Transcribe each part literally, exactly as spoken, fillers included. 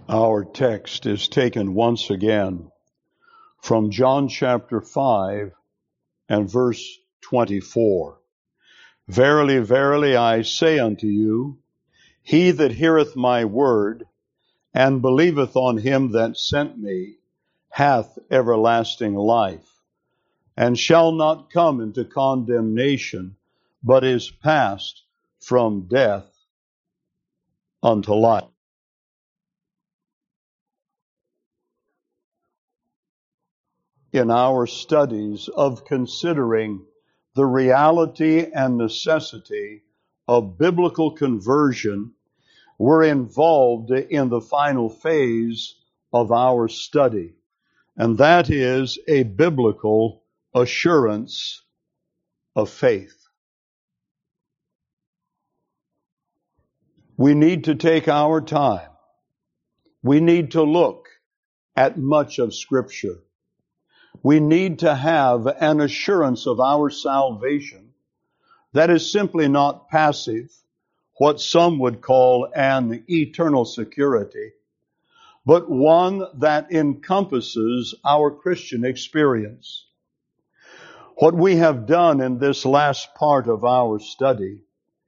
Our text is taken once again from John chapter five and verse twenty-four. Verily, verily, I say unto you, he that heareth my word and believeth on him that sent me hath everlasting life, and shall not come into condemnation, but is passed from death unto life. In our studies of considering the reality and necessity of biblical conversion, we're involved in the final phase of our study, and that is a biblical assurance of faith. We need to take our time. We need to look at much of Scripture. We need to have an assurance of our salvation that is simply not passive, what some would call an eternal security, but one that encompasses our Christian experience. What we have done in this last part of our study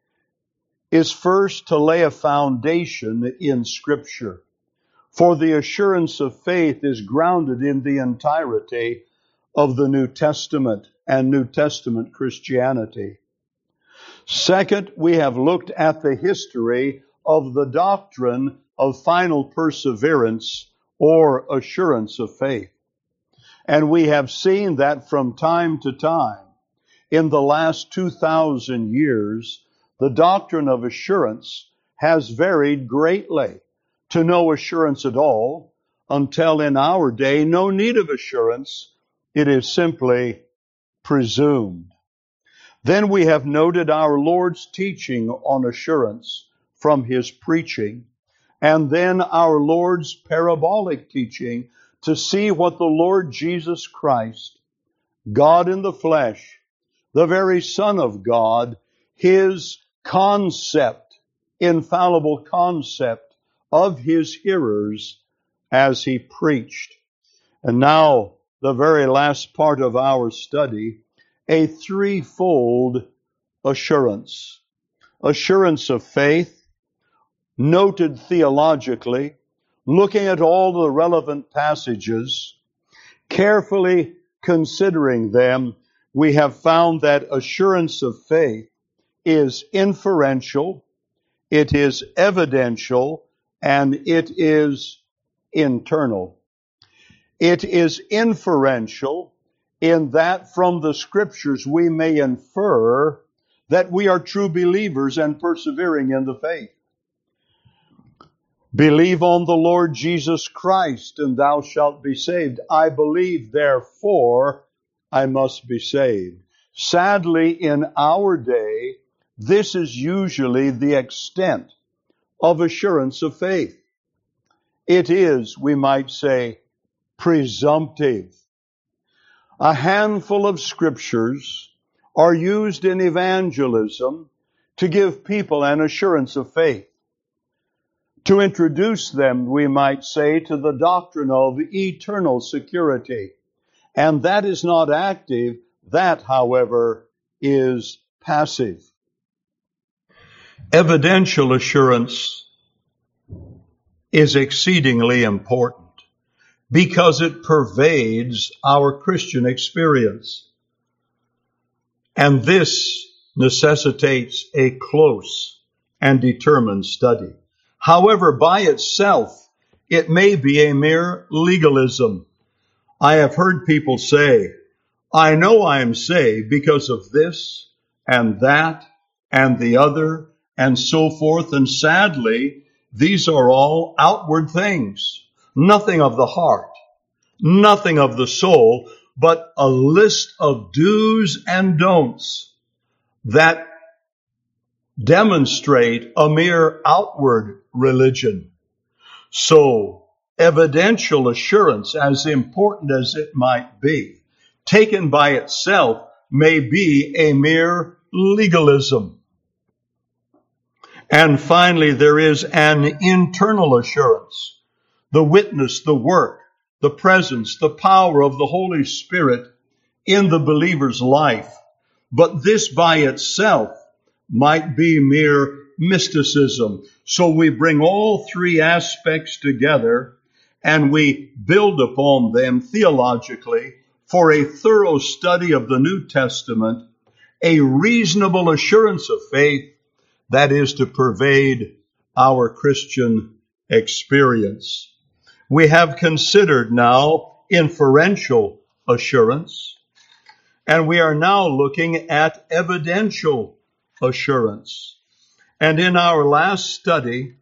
is first to lay a foundation in Scripture. For the assurance of faith is grounded in the entirety of the New Testament and New Testament Christianity. Second, we have looked at the history of the doctrine of final perseverance or assurance of faith. And we have seen that from time to time, in the last two thousand years, the doctrine of assurance has varied greatly, to no assurance at all, until in our day, no need of assurance. It is simply presumed. Then we have noted our Lord's teaching on assurance from His preaching, and then our Lord's parabolic teaching to see what the Lord Jesus Christ, God in the flesh, the very Son of God, His concept, infallible concept of His hearers as He preached. And now, the very last part of our study, a threefold assurance. Assurance of faith, noted theologically, looking at all the relevant passages, carefully considering them, we have found that assurance of faith is inferential, it is evidential, and it is internal. It is inferential in that from the Scriptures we may infer that we are true believers and persevering in the faith. Believe on the Lord Jesus Christ and thou shalt be saved. I believe, therefore I must be saved. Sadly, in our day, this is usually the extent of assurance of faith. It is, we might say, presumptive. A handful of scriptures are used in evangelism to give people an assurance of faith, to introduce them, we might say, to the doctrine of eternal security. And that is not active. That, however, is passive. Evidential assurance is exceedingly important because it pervades our Christian experience. And this necessitates a close and determined study. However, by itself, it may be a mere legalism. I have heard people say, I know I am saved because of this and that and the other and so forth. And sadly, these are all outward things. Nothing of the heart, nothing of the soul, but a list of do's and don'ts that demonstrate a mere outward religion. So, evidential assurance, as important as it might be, taken by itself, may be a mere legalism. And finally, there is an internal assurance. the witness, the work, the presence, the power of the Holy Spirit in the believer's life. But this by itself might be mere mysticism. So we bring all three aspects together and we build upon them theologically for a thorough study of the New Testament, a reasonable assurance of faith that is to pervade our Christian experience. We have considered now inferential assurance, and we are now looking at evidential assurance. And in our last study,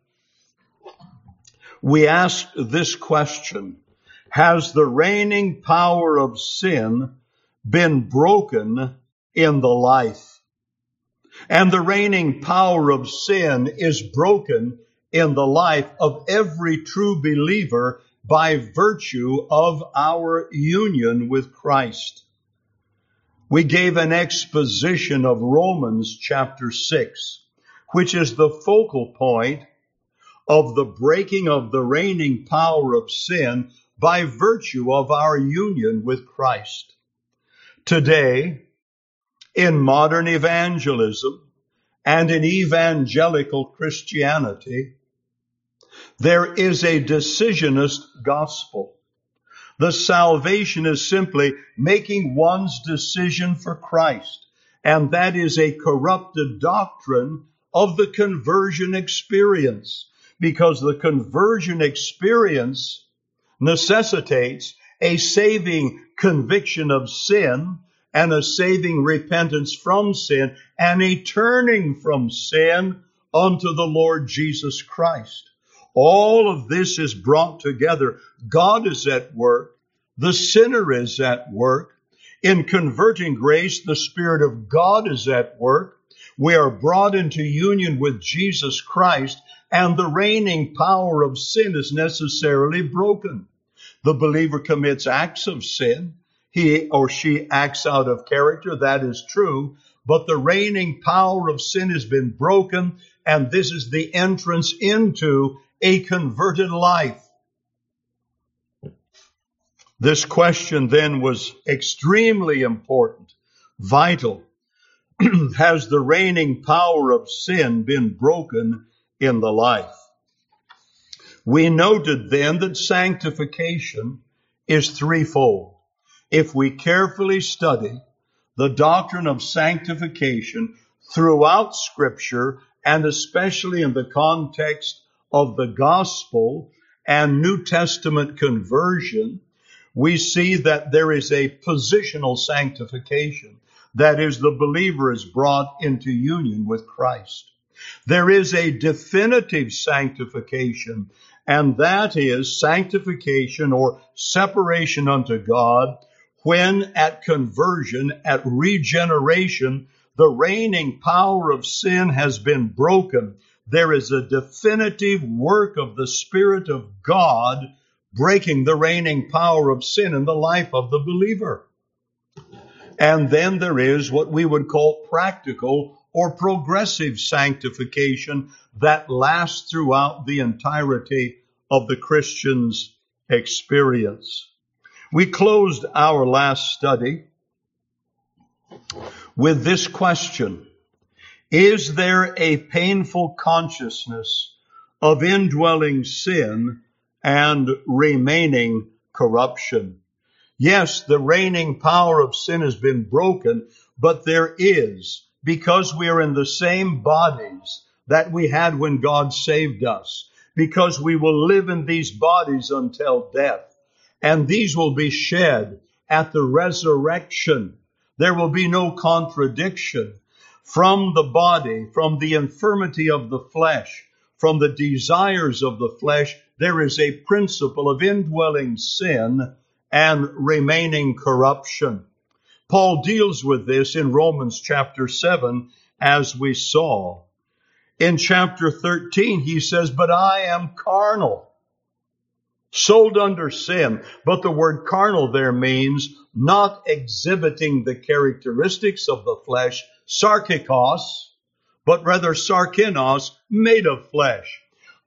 we asked this question: has the reigning power of sin been broken in the life? And the reigning power of sin is broken in the life of every true believer by virtue of our union with Christ. We gave an exposition of Romans chapter six, which is the focal point of the breaking of the reigning power of sin by virtue of our union with Christ. Today, in modern evangelism and in evangelical Christianity, there is a decisionist gospel. The salvation is simply making one's decision for Christ, and that is a corrupted doctrine of the conversion experience, because the conversion experience necessitates a saving conviction of sin and a saving repentance from sin and a turning from sin unto the Lord Jesus Christ. All of this is brought together. God is at work. The sinner is at work. In converting grace, the Spirit of God is at work. We are brought into union with Jesus Christ, and the reigning power of sin is necessarily broken. The believer commits acts of sin. He or she acts out of character. That is true. But the reigning power of sin has been broken, and this is the entrance into a converted life. This question then was extremely important, vital. Has the reigning power of sin been broken in the life? We noted then that sanctification is threefold. If we carefully study the doctrine of sanctification throughout Scripture, and especially in the context of the gospel and New Testament conversion, we see that there is a positional sanctification. That is, the believer is brought into union with Christ. There is a definitive sanctification, and that is sanctification or separation unto God when at conversion, at regeneration, the reigning power of sin has been broken. There is a definitive work of the Spirit of God breaking the reigning power of sin in the life of the believer. And then there is what we would call practical or progressive sanctification that lasts throughout the entirety of the Christian's experience. We closed our last study with this question: is there a painful consciousness of indwelling sin and remaining corruption? Yes, the reigning power of sin has been broken, but there is, because we are in the same bodies that we had when God saved us, because we will live in these bodies until death, and these will be shed at the resurrection. There will be no contradiction. From the body, from the infirmity of the flesh, from the desires of the flesh, there is a principle of indwelling sin and remaining corruption. Paul deals with this in Romans chapter seven, as we saw. In chapter thirteen, he says, but I am carnal, sold under sin. But the word carnal there means not exhibiting the characteristics of the flesh, sarkikos, but rather sarkinos, made of flesh.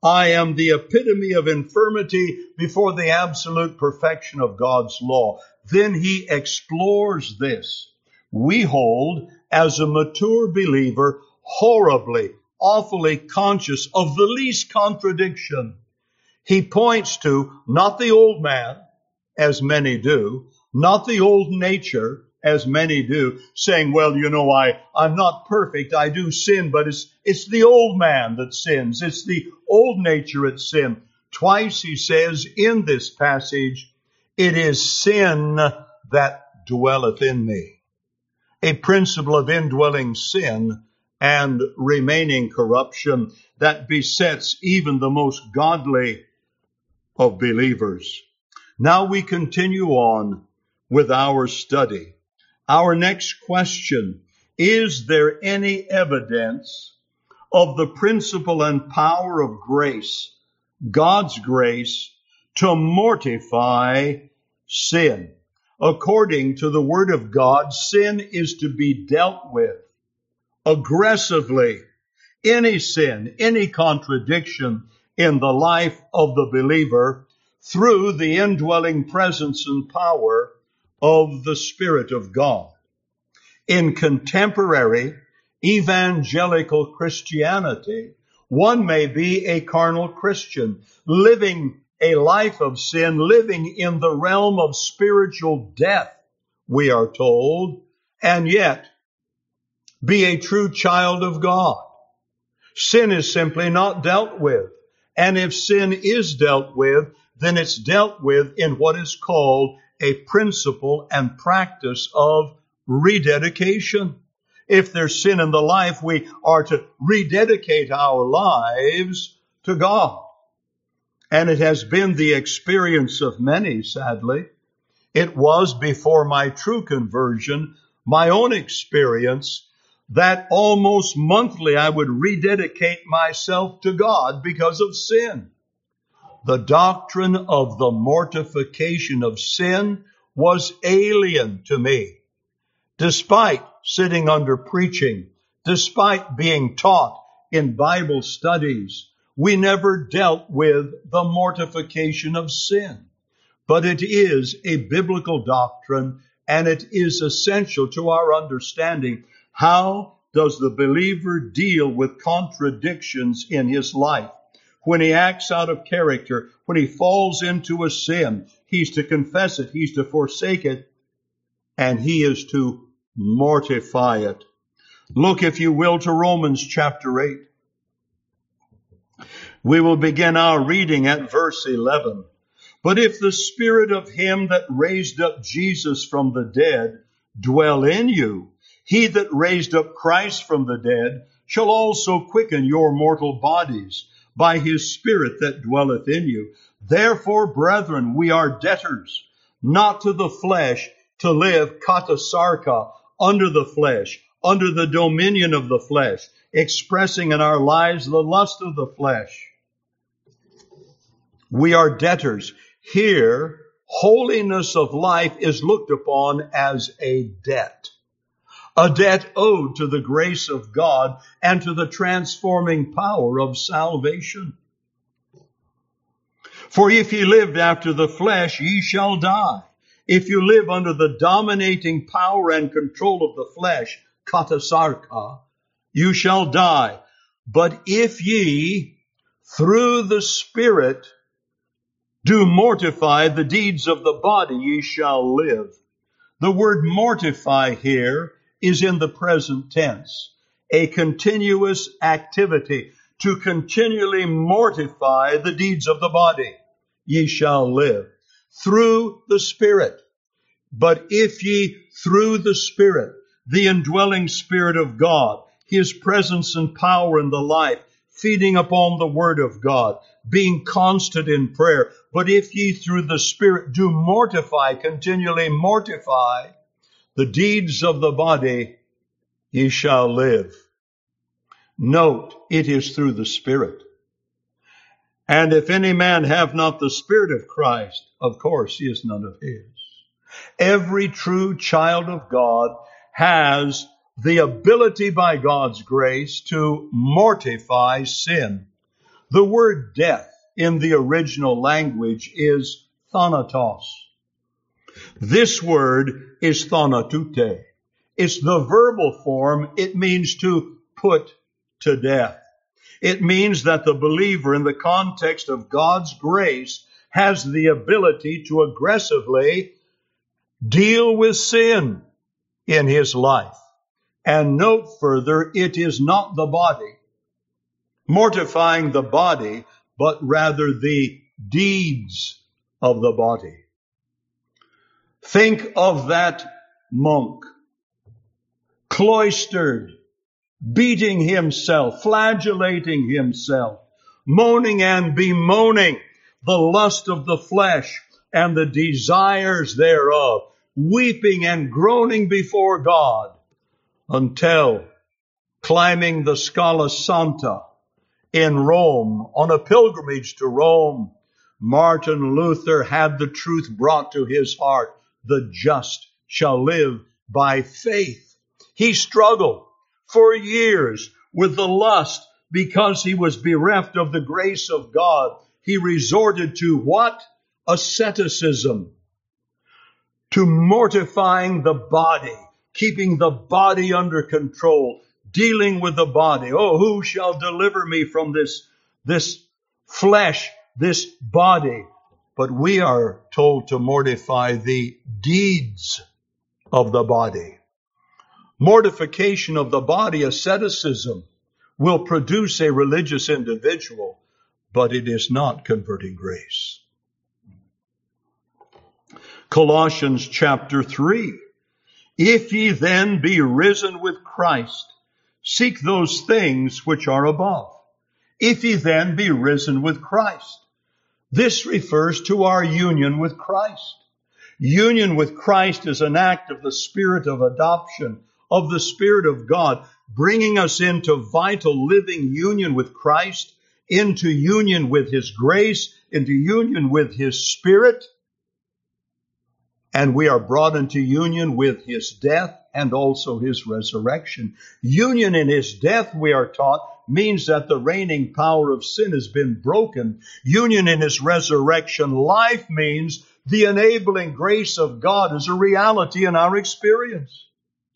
I am the epitome of infirmity before the absolute perfection of God's law. Then he explores this. We hold, as a mature believer, horribly, awfully conscious of the least contradiction. He points to not the old man, as many do, not the old nature, as many do, saying, well, you know, I, I'm not perfect, I do sin, but it's, it's the old man that sins. It's the old nature that sin. Twice he says in this passage, it is sin that dwelleth in me. A principle of indwelling sin and remaining corruption that besets even the most godly of believers. Now we continue on with our study. Our next question, is there any evidence of the principle and power of grace, God's grace, to mortify sin? According to the Word of God, sin is to be dealt with aggressively. Any sin, any contradiction in the life of the believer through the indwelling presence and power of the Spirit of God. In contemporary evangelical Christianity, one may be a carnal Christian, living a life of sin, living in the realm of spiritual death, we are told, and yet be a true child of God. Sin is simply not dealt with. And if sin is dealt with, then it's dealt with in what is called a principle and practice of rededication. If there's sin in the life, we are to rededicate our lives to God. And it has been the experience of many, sadly. It was before my true conversion, my own experience, that almost monthly I would rededicate myself to God because of sin. The doctrine of the mortification of sin was alien to me. Despite sitting under preaching, despite being taught in Bible studies, we never dealt with the mortification of sin. But it is a biblical doctrine, and it is essential to our understanding. How does the believer deal with contradictions in his life? When he acts out of character, when he falls into a sin, he's to confess it, he's to forsake it, and he is to mortify it. Look, if you will, to Romans chapter eight. We will begin our reading at verse eleven. But if the Spirit of him that raised up Jesus from the dead dwell in you, he that raised up Christ from the dead shall also quicken your mortal bodies by his Spirit that dwelleth in you. Therefore, brethren, we are debtors, not to the flesh, to live katasarka, under the flesh, under the dominion of the flesh, expressing in our lives the lust of the flesh. We are debtors. Here, holiness of life is looked upon as a debt. A debt owed to the grace of God and to the transforming power of salvation. For if ye lived after the flesh, ye shall die. If you live under the dominating power and control of the flesh, katasarka, you shall die. But if ye, through the Spirit, do mortify the deeds of the body, ye shall live. The word mortify here is in the present tense, a continuous activity to continually mortify the deeds of the body. Ye shall live through the Spirit. But if ye through the Spirit, the indwelling Spirit of God, his presence and power in the life, feeding upon the Word of God, being constant in prayer, but if ye through the Spirit do mortify, continually mortify the deeds of the body, ye shall live. Note, it is through the Spirit. And if any man have not the Spirit of Christ, of course he is none of his. Every true child of God has the ability by God's grace to mortify sin. The word death in the original language is thanatos. This word is thanatute. It's the verbal form. It means to put to death. It means that the believer, in the context of God's grace, has the ability to aggressively deal with sin in his life. And note further, it is not the body, mortifying the body, but rather the deeds of the body. Think of that monk, cloistered, beating himself, flagellating himself, moaning and bemoaning the lust of the flesh and the desires thereof, weeping and groaning before God, until climbing the Scala Santa in Rome, on a pilgrimage to Rome, Martin Luther had the truth brought to his heart: the just shall live by faith. He struggled for years with the lust because he was bereft of the grace of God. He resorted to what? Asceticism, to mortifying the body, keeping the body under control, dealing with the body. Oh, who shall deliver me from this, this flesh, this body? But we are told to mortify the deeds of the body. Mortification of the body, asceticism, will produce a religious individual, but it is not converting grace. Colossians chapter three. If ye then be risen with Christ, seek those things which are above. If ye then be risen with Christ. This refers to our union with Christ. Union with Christ is an act of the Spirit of adoption, of the Spirit of God, bringing us into vital living union with Christ, into union with His grace, into union with His Spirit. And we are brought into union with His death and also His resurrection. Union in His death, we are taught, means that the reigning power of sin has been broken. Union in His resurrection life means the enabling grace of God is a reality in our experience.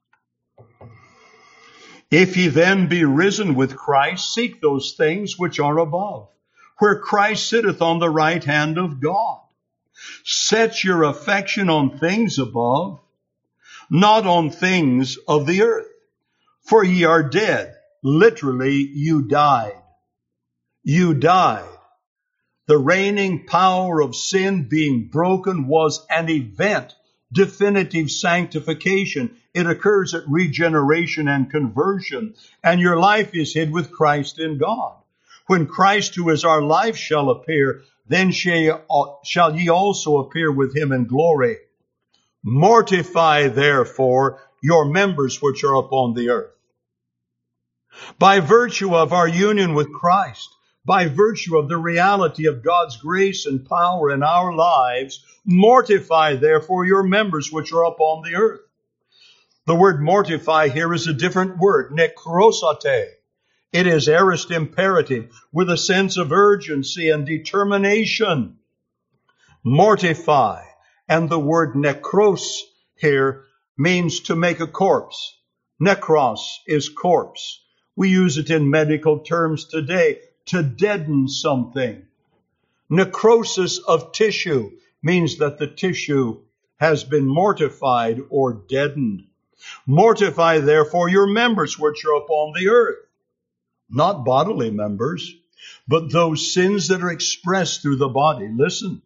If ye then be risen with Christ, seek those things which are above, where Christ sitteth on the right hand of God. Set your affection on things above, not on things of the earth. For ye are dead. Literally, you died. You died. The reigning power of sin being broken was an event, definitive sanctification. It occurs at regeneration and conversion, and your life is hid with Christ in God. When Christ, who is our life, shall appear, then shall ye also appear with Him in glory. Mortify, therefore, your members which are upon the earth. By virtue of our union with Christ, by virtue of the reality of God's grace and power in our lives, mortify, therefore, your members which are upon the earth. The word mortify here is a different word, nekrosate. It is aorist imperative with a sense of urgency and determination. Mortify. And the word nekros here means to make a corpse. Nekros is corpse. We use it in medical terms today, to deaden something. Necrosis of tissue means that the tissue has been mortified or deadened. Mortify, therefore, your members which are upon the earth. Not bodily members, but those sins that are expressed through the body. Listen.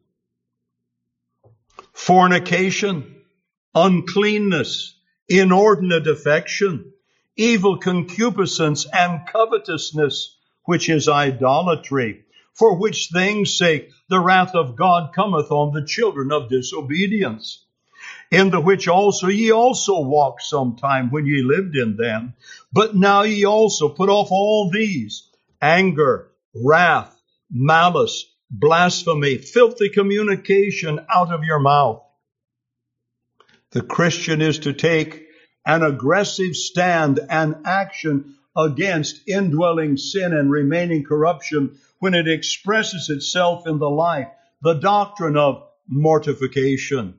Fornication, uncleanness, inordinate affection, evil concupiscence, and covetousness, which is idolatry, for which things' sake the wrath of God cometh on the children of disobedience, in the which also ye also walked sometime when ye lived in them. But now ye also put off all these: anger, wrath, malice, blasphemy, filthy communication out of your mouth. The Christian is to take an aggressive stand and action against indwelling sin and remaining corruption when it expresses itself in the life, the doctrine of mortification.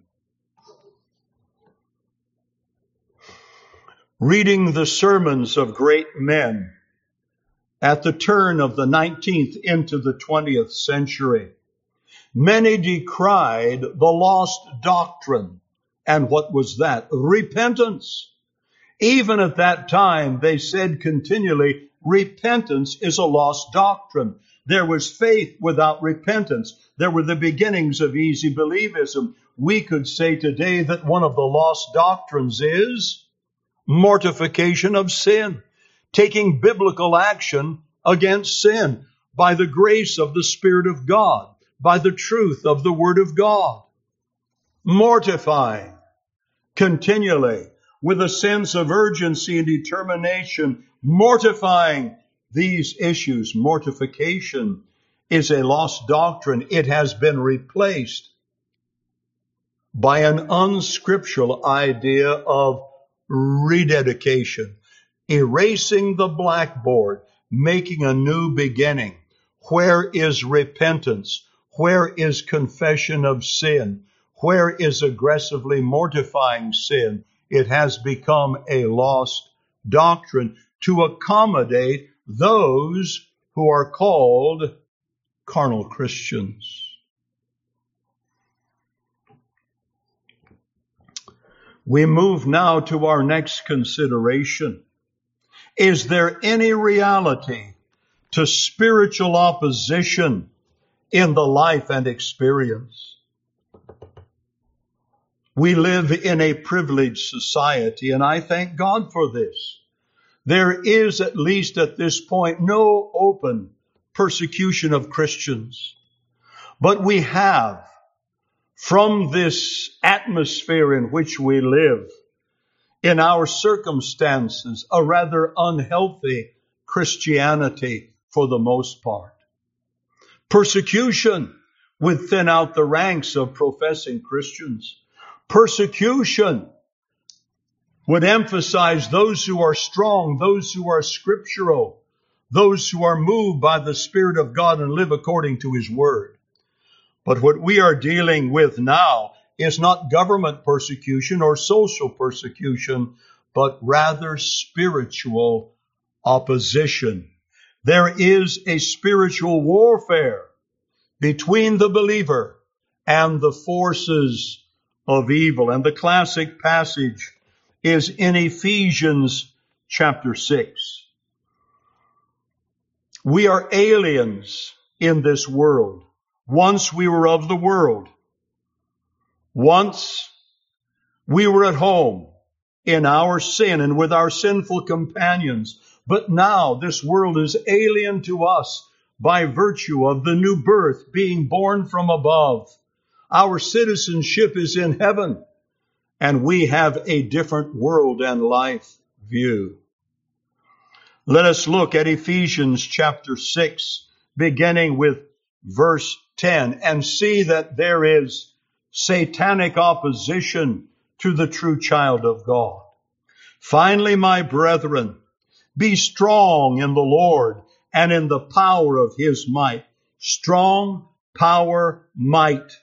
Reading the sermons of great men at the turn of the nineteenth into the twentieth century, many decried the lost doctrine. And what was that? Repentance. Even at that time, they said continually, repentance is a lost doctrine. There was faith without repentance. There were the beginnings of easy believism. We could say today that one of the lost doctrines is mortification of sin, taking biblical action against sin by the grace of the Spirit of God, by the truth of the Word of God. Mortifying continually with a sense of urgency and determination, mortifying these issues. Mortification is a lost doctrine. It has been replaced by an unscriptural idea of rededication, erasing the blackboard, making a new beginning. Where is repentance? Where is confession of sin? Where is aggressively mortifying sin? It has become a lost doctrine to accommodate those who are called carnal Christians. We move now to our next consideration. Is there any reality to spiritual opposition in the life and experience? We live in a privileged society, and I thank God for this. There is, at least at this point, no open persecution of Christians. But we have, from this atmosphere in which we live, in our circumstances, a rather unhealthy Christianity for the most part. Persecution would thin out the ranks of professing Christians. Persecution would emphasize those who are strong, those who are scriptural, those who are moved by the Spirit of God and live according to His Word. But what we are dealing with now is not government persecution or social persecution, but rather spiritual opposition. There is a spiritual warfare between the believer and the forces of evil. And the classic passage is in Ephesians chapter six. We are aliens in this world. Once we were of the world. Once we were at home in our sin and with our sinful companions. But now this world is alien to us by virtue of the new birth, being born from above. Our citizenship is in heaven, and we have a different world and life view. Let us look at Ephesians chapter six, beginning with verse ten, and see that there is satanic opposition to the true child of God. Finally, my brethren, be strong in the Lord and in the power of His might. Strong, power, might.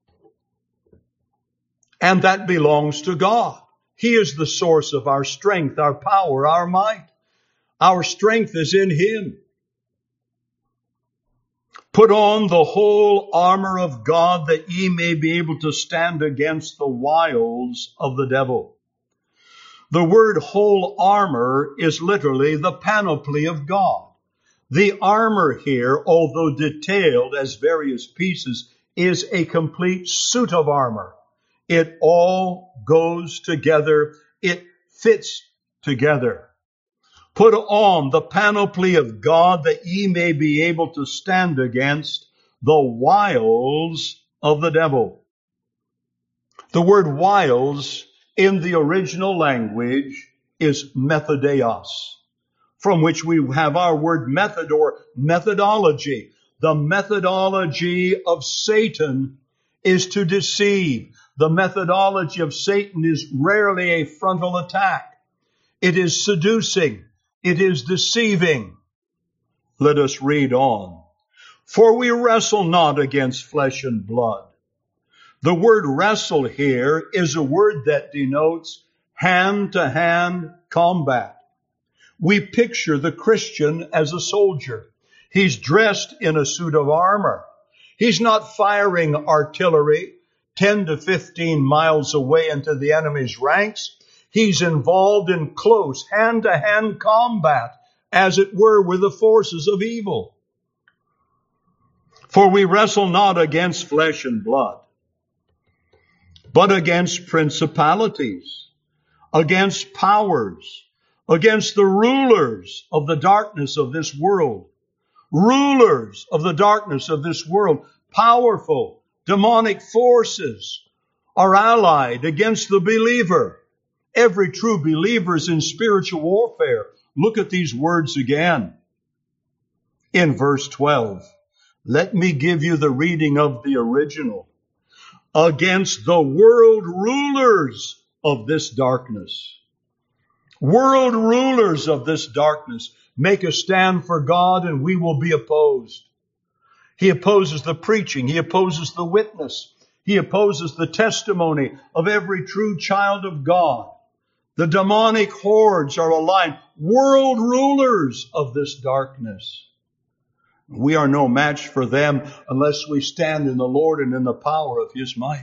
And that belongs to God. He is the source of our strength, our power, our might. Our strength is in Him. Put on the whole armor of God that ye may be able to stand against the wiles of the devil. The word whole armor is literally the panoply of God. The armor here, although detailed as various pieces, is a complete suit of armor. It all goes together. It fits together. Put on the panoply of God that ye may be able to stand against the wiles of the devil. The word wiles in the original language is methodeos, from which we have our word method or methodology. The methodology of Satan is to deceive. The methodology of Satan is rarely a frontal attack. It is seducing. It is deceiving. Let us read on. For we wrestle not against flesh and blood. The word wrestle here is a word that denotes hand-to-hand combat. We picture the Christian as a soldier. He's dressed in a suit of armor. He's not firing artillery ten to fifteen miles away into the enemy's ranks. He's involved in close hand-to-hand combat, as it were, with the forces of evil. For we wrestle not against flesh and blood, but against principalities, against powers, against the rulers of the darkness of this world. Rulers of the darkness of this world, powerful, demonic forces are allied against the believer. Every true believer is in spiritual warfare. Look at these words again. In verse twelve, let me give you the reading of the original. Against the world rulers of this darkness. World rulers of this darkness make a stand for God, and we will be opposed. He opposes the preaching. He opposes the witness. He opposes the testimony of every true child of God. The demonic hordes are aligned. World rulers of this darkness. We are no match for them unless we stand in the Lord and in the power of His might.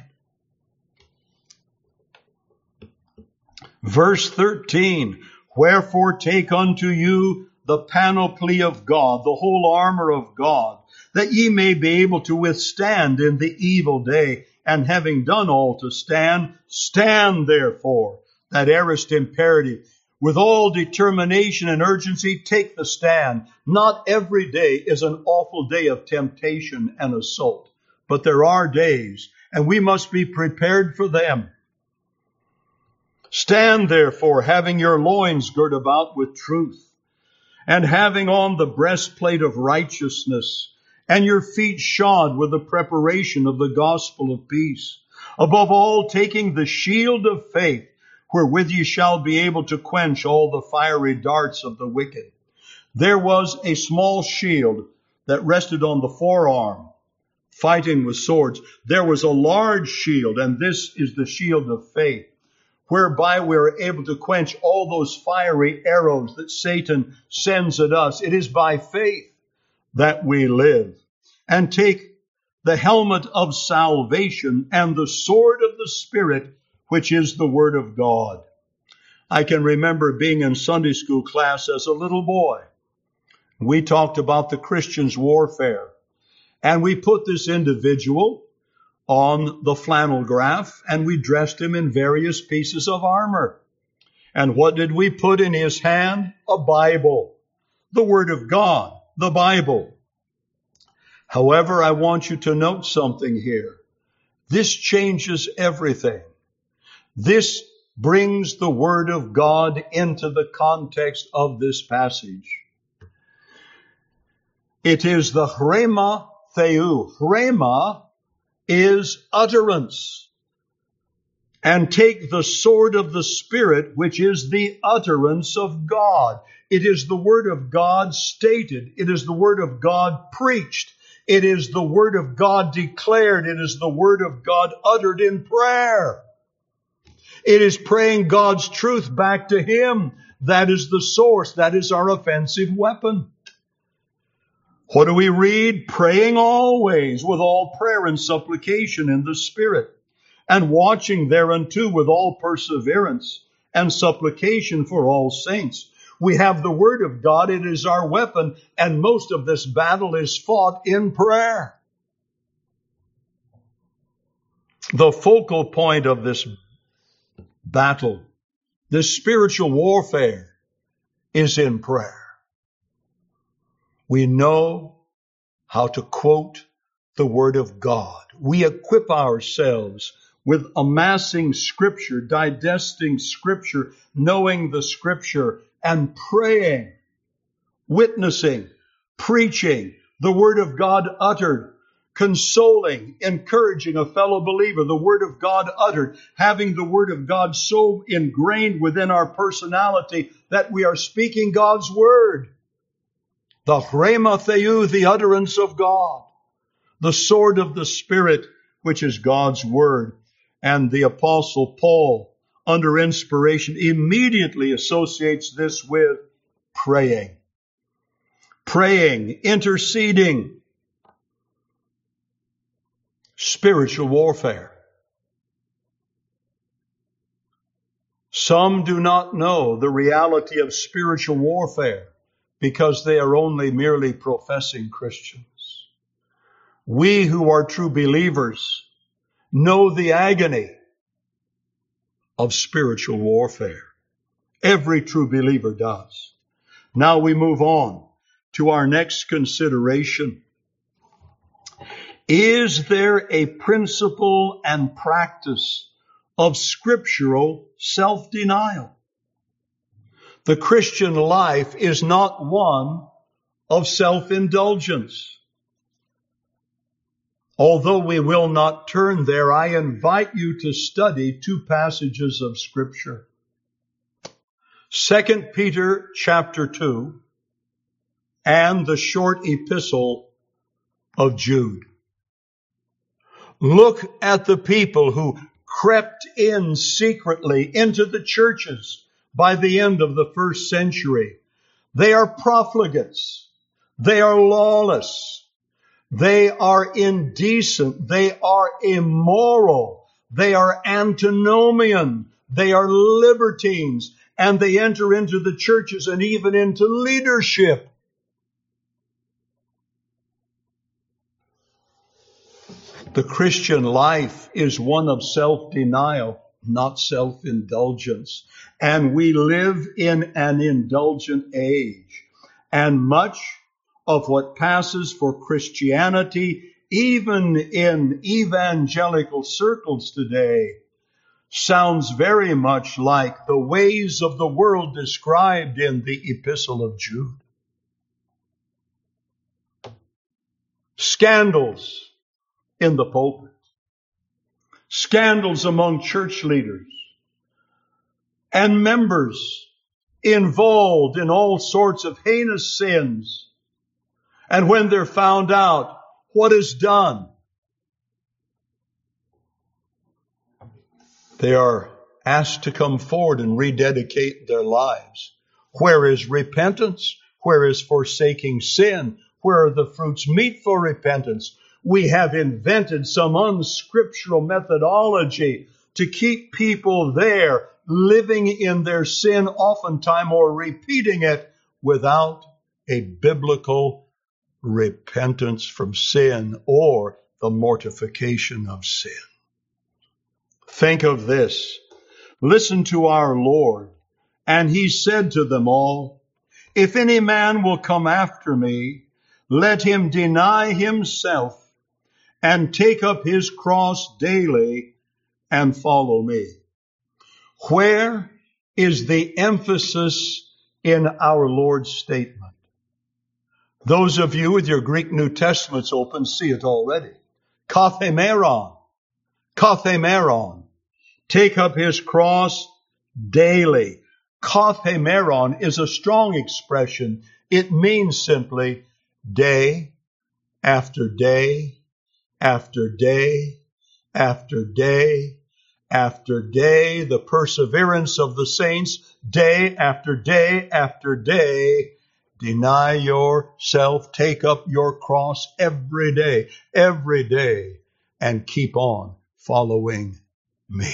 Verse thirteen, wherefore take unto you the panoply of God, the whole armor of God, that ye may be able to withstand in the evil day, and having done all to stand, stand therefore. That aorist imperative. With all determination and urgency, take the stand. Not every day is an awful day of temptation and assault, but there are days, and we must be prepared for them. Stand therefore, having your loins girt about with truth, and having on the breastplate of righteousness, and your feet shod with the preparation of the gospel of peace. Above all, taking the shield of faith, wherewith ye shall be able to quench all the fiery darts of the wicked. There was a small shield that rested on the forearm, fighting with swords. There was a large shield, and this is the shield of faith, whereby we are able to quench all those fiery arrows that Satan sends at us. It is by faith that we live. And take the helmet of salvation and the sword of the Spirit, which is the Word of God. I can remember being in Sunday school class as a little boy. We talked about the Christian's warfare. And we put this individual on the flannel graph, and we dressed him in various pieces of armor. And what did we put in his hand? A Bible. The Word of God, the Bible. However, I want you to note something here. This changes everything. This brings the Word of God into the context of this passage. It is the Rhema Theou. Rhema is utterance. And take the sword of the Spirit, which is the utterance of God. It is the Word of God stated. It is the Word of God preached. It is the Word of God declared. It is the Word of God uttered in prayer. It is praying God's truth back to Him. That is the source. That is our offensive weapon. What do we read? Praying always with all prayer and supplication in the Spirit, and watching thereunto with all perseverance and supplication for all saints. We have the Word of God. It is our weapon, and most of this battle is fought in prayer. The focal point of this battle, this spiritual warfare, is in prayer. We know how to quote the Word of God. We equip ourselves with amassing Scripture, digesting Scripture, knowing the Scripture, and praying, witnessing, preaching the Word of God uttered, consoling, encouraging a fellow believer, the Word of God uttered, having the Word of God so ingrained within our personality that we are speaking God's Word. The rhema theou, the utterance of God. The sword of the Spirit, which is God's word. And the Apostle Paul, under inspiration, immediately associates this with praying. Praying, interceding. Spiritual warfare. Some do not know the reality of spiritual warfare because they are only merely professing Christians. We who are true believers know the agony of spiritual warfare. Every true believer does. Now we move on to our next consideration. Is there a principle and practice of scriptural self-denial? The Christian life is not one of self-indulgence. Although we will not turn there, I invite you to study two passages of Scripture. Second Peter chapter two and the short epistle of Jude. Look at the people who crept in secretly into the churches by the end of the first century. They are profligates. They are lawless. They are indecent. They are immoral. They are antinomian. They are libertines. And they enter into the churches and even into leadership. The Christian life is one of self-denial, not self-indulgence. And we live in an indulgent age. And much of what passes for Christianity, even in evangelical circles today, sounds very much like the ways of the world described in the Epistle of Jude. Scandals in the pulpit. Scandals among church leaders and members involved in all sorts of heinous sins. And when they're found out, what is done? They are asked to come forward and rededicate their lives. Where is repentance? Where is forsaking sin? Where are the fruits meet for repentance? We have invented some unscriptural methodology to keep people there, living in their sin oftentimes or repeating it without a biblical repentance from sin or the mortification of sin. Think of this. Listen to our Lord. And he said to them all, if any man will come after me, let him deny himself and take up his cross daily and follow me. Where is the emphasis in our Lord's statement? Those of you with your Greek New Testaments open see it already. Kathemeron. Kathemeron. Take up his cross daily. Kathemeron is a strong expression. It means simply day after day after day after day after day. The perseverance of the saints, day after day after day. Deny yourself, take up your cross every day, every day, and keep on following me.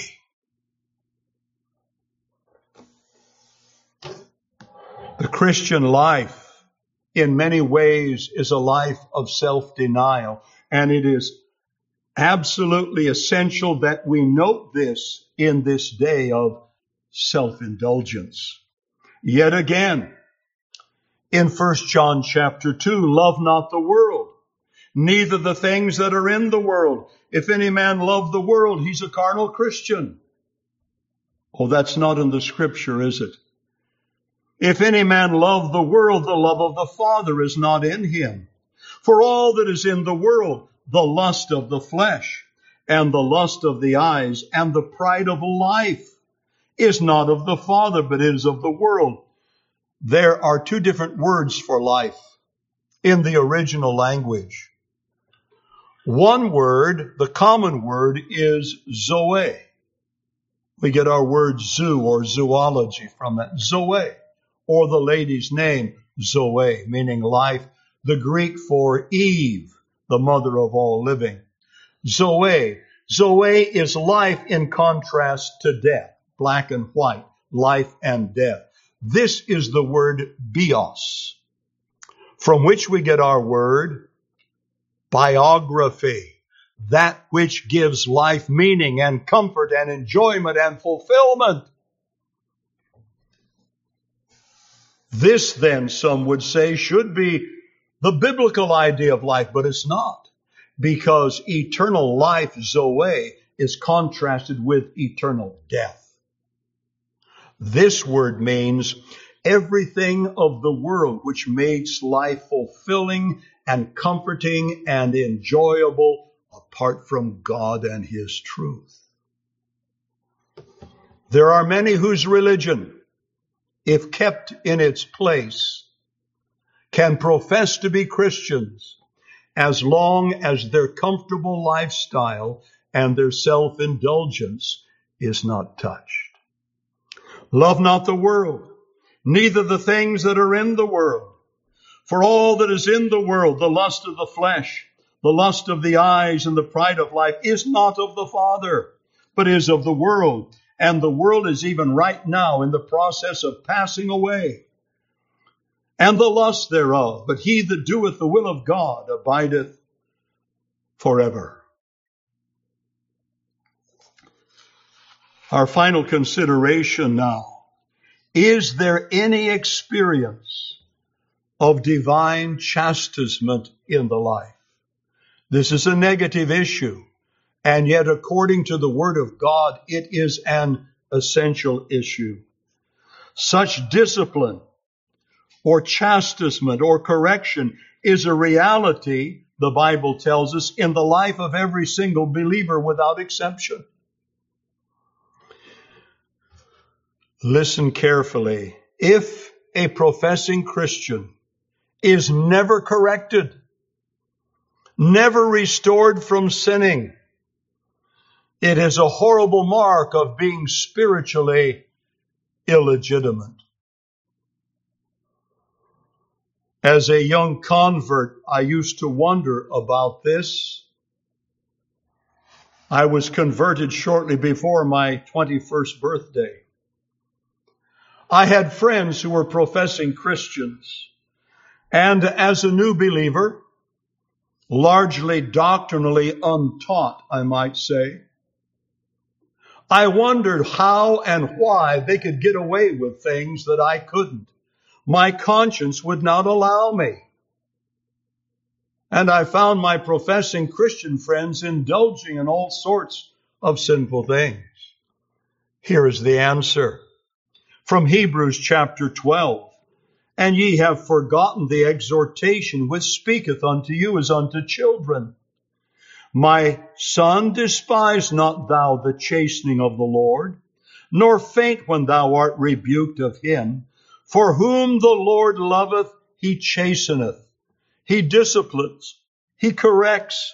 The Christian life, in many ways, is a life of self-denial, and it is absolutely essential that we note this in this day of self-indulgence. Yet again, in First John chapter two, love not the world, neither the things that are in the world. If any man love the world, he's a carnal Christian. Oh, that's not in the Scripture, is it? If any man love the world, the love of the Father is not in him. For all that is in the world, the lust of the flesh, and the lust of the eyes, and the pride of life, is not of the Father, but is of the world. There are two different words for life. in the original language. One word, the common word, is zoe. We get our word zoo or zoology from that. Zoe, or the lady's name, Zoe, meaning life. The Greek for Eve, the mother of all living. Zoe. Zoe is life in contrast to death, black and white, life and death. This is the word bios, from which we get our word biography, that which gives life meaning and comfort and enjoyment and fulfillment. This, then, some would say, should be the biblical idea of life, but it's not, because eternal life, Zoe, is contrasted with eternal death. This word means everything of the world which makes life fulfilling and comforting and enjoyable apart from God and His truth. There are many whose religion, if kept in its place, can profess to be Christians as long as their comfortable lifestyle and their self-indulgence is not touched. Love not the world, neither the things that are in the world. For all that is in the world, the lust of the flesh, the lust of the eyes, and the pride of life, is not of the Father, but is of the world. And the world is even right now in the process of passing away, and the lust thereof. But he that doeth the will of God abideth forever. Our final consideration now. Is there any experience of divine chastisement in the life? This is a negative issue, and yet according to the Word of God, it is an essential issue. Such discipline or chastisement or correction is a reality, the Bible tells us, in the life of every single believer without exception. Listen carefully. If a professing Christian is never corrected, never restored from sinning, it is a horrible mark of being spiritually illegitimate. As a young convert, I used to wonder about this. I was converted shortly before my twenty-first birthday. I had friends who were professing Christians, and as a new believer, largely doctrinally untaught, I might say, I wondered how and why they could get away with things that I couldn't. My conscience would not allow me. And I found my professing Christian friends indulging in all sorts of sinful things. Here is the answer. From Hebrews chapter twelve. And ye have forgotten the exhortation which speaketh unto you as unto children. My son, despise not thou the chastening of the Lord, nor faint when thou art rebuked of him. For whom the Lord loveth, he chasteneth. He disciplines. He corrects.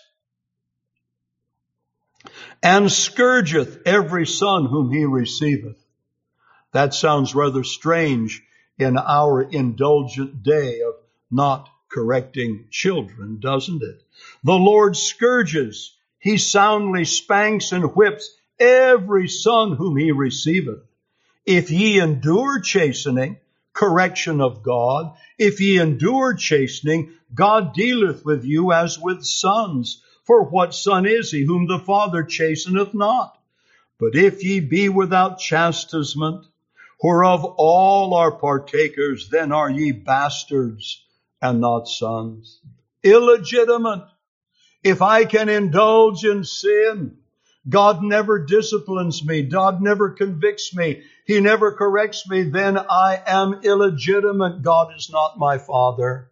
And scourgeth every son whom he receiveth. That sounds rather strange in our indulgent day of not correcting children, doesn't it? The Lord scourges. He soundly spanks and whips every son whom he receiveth. If ye endure chastening, correction of God, if ye endure chastening, God dealeth with you as with sons. For what son is he whom the Father chasteneth not? But if ye be without chastisement, whereof all are partakers, then are ye bastards and not sons. Illegitimate. If I can indulge in sin, God never disciplines me. God never convicts me. He never corrects me. Then I am illegitimate. God is not my Father.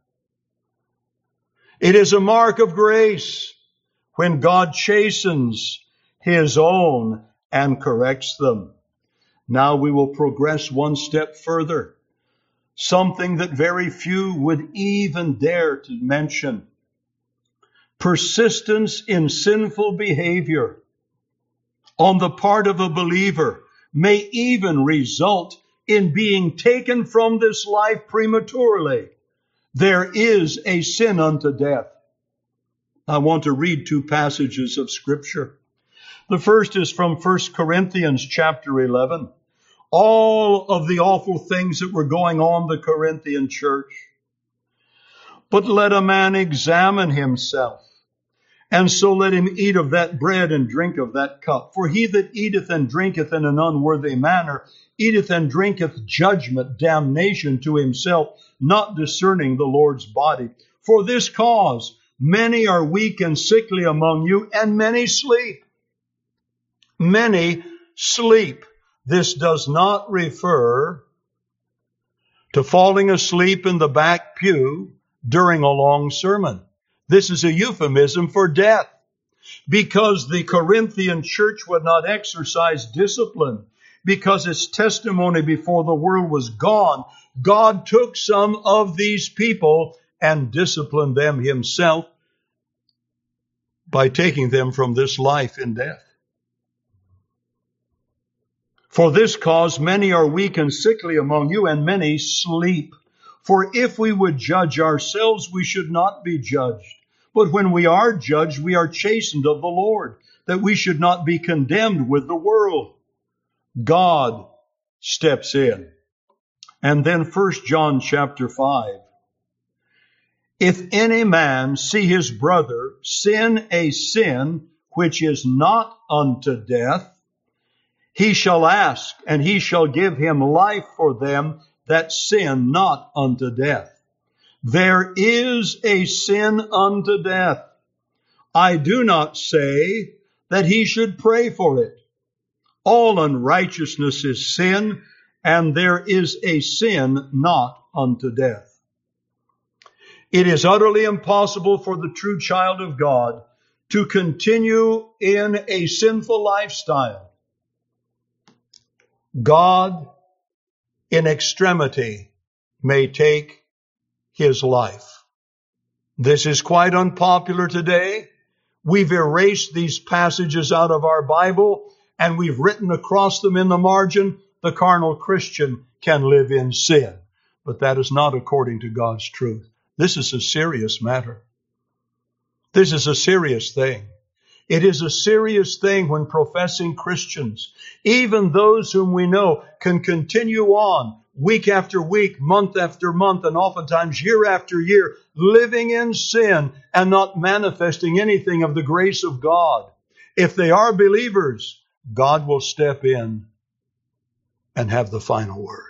It is a mark of grace when God chastens His own and corrects them. Now we will progress one step further. something that very few would even dare to mention. Persistence in sinful behavior on the part of a believer may even result in being taken from this life prematurely. There is a sin unto death. I want to read two passages of Scripture. The first is from First Corinthians chapter eleven. All of the awful things that were going on in the Corinthian church. But let a man examine himself, and so let him eat of that bread and drink of that cup. For he that eateth and drinketh in an unworthy manner, eateth and drinketh judgment, damnation to himself, not discerning the Lord's body. For this cause many are weak and sickly among you, and many sleep. Many sleep. This does not refer to falling asleep in the back pew during a long sermon. This is a euphemism for death, because the Corinthian church would not exercise discipline, because its testimony before the world was gone. God took some of these people and disciplined them himself by taking them from this life in death. For this cause many are weak and sickly among you, and many sleep. For if we would judge ourselves, we should not be judged. But when we are judged, we are chastened of the Lord, that we should not be condemned with the world. God steps in. And then First John chapter five. If any man see his brother sin a sin which is not unto death, he shall ask, and he shall give him life for them that sin not unto death. There is a sin unto death. I do not say that he should pray for it. All unrighteousness is sin, and there is a sin not unto death. It is utterly impossible for the true child of God to continue in a sinful lifestyle. God, in extremity, may take his life. This is quite unpopular today. We've erased these passages out of our Bible, and we've written across them in the margin, the carnal Christian can live in sin. But that is not according to God's truth. This is a serious matter. This is a serious thing. It is a serious thing when professing Christians, even those whom we know, can continue on week after week, month after month, and oftentimes year after year, living in sin and not manifesting anything of the grace of God. If they are believers, God will step in and have the final word.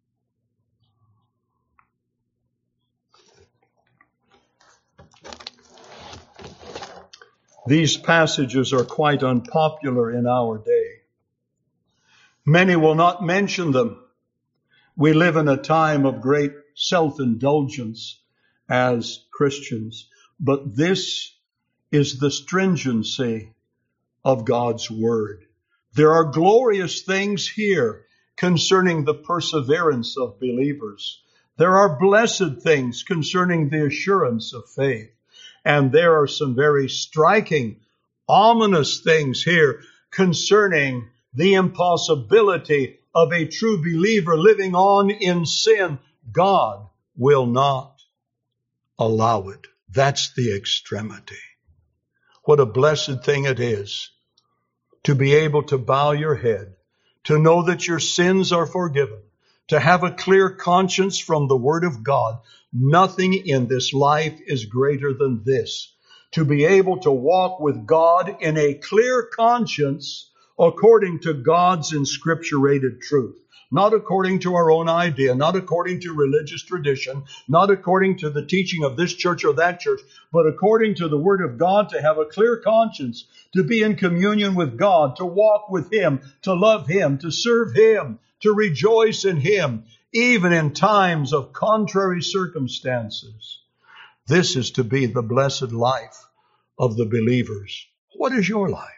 These passages are quite unpopular in our day. Many will not mention them. We live in a time of great self-indulgence as Christians, but this is the stringency of God's Word. There are glorious things here concerning the perseverance of believers. There are blessed things concerning the assurance of faith. And there are some very striking, ominous things here concerning the impossibility of a true believer living on in sin. God will not allow it. That's the extremity. What a blessed thing it is to be able to bow your head, to know that your sins are forgiven, to have a clear conscience from the Word of God. Nothing in this life is greater than this. To be able to walk with God in a clear conscience according to God's inscripturated truth. Not according to our own idea, not according to religious tradition, not according to the teaching of this church or that church, but according to the Word of God, to have a clear conscience, to be in communion with God, to walk with Him, to love Him, to serve Him, to rejoice in Him, even in times of contrary circumstances. This is to be the blessed life of the believers. What is your life?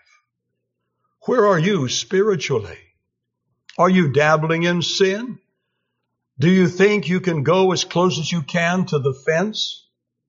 Where are you spiritually? Are you dabbling in sin? Do you think you can go as close as you can to the fence?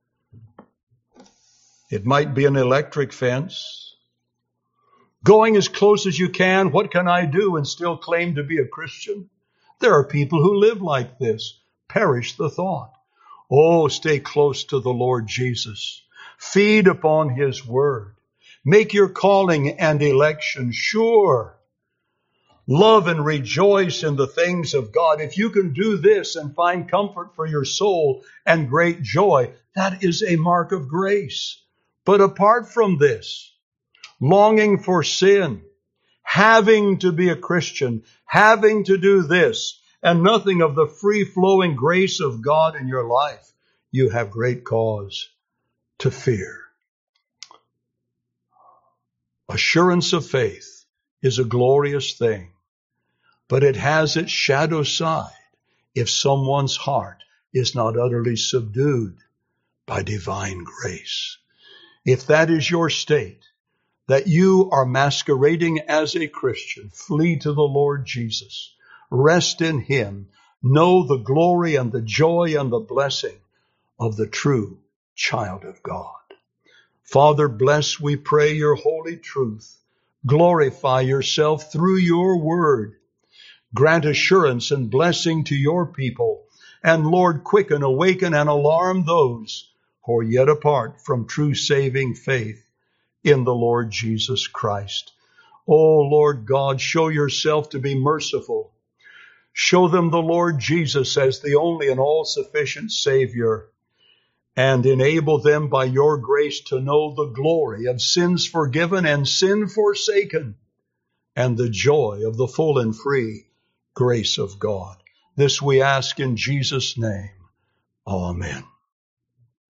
It might be an electric fence. Going as close as you can, what can I do and still claim to be a Christian? There are people who live like this. Perish the thought. Oh, stay close to the Lord Jesus. Feed upon His Word. Make your calling and election sure. Love and rejoice in the things of God. If you can do this and find comfort for your soul and great joy, that is a mark of grace. But apart from this, longing for sin, having to be a Christian, having to do this, and nothing of the free-flowing grace of God in your life, you have great cause to fear. Assurance of faith is a glorious thing, but it has its shadow side if someone's heart is not utterly subdued by divine grace. If that is your state, that you are masquerading as a Christian, flee to the Lord Jesus. Rest in Him. Know the glory and the joy and the blessing of the true child of God. Father, bless, we pray, your holy truth. Glorify yourself through your word. Grant assurance and blessing to your people. And Lord, quicken, awaken, and alarm those who are yet apart from true saving faith in the Lord Jesus Christ. Oh, Lord God, show yourself to be merciful. Show them the Lord Jesus as the only and all-sufficient Savior, and enable them by your grace to know the glory of sins forgiven and sin forsaken, and the joy of the full and free grace of God. This we ask in Jesus' name. Amen.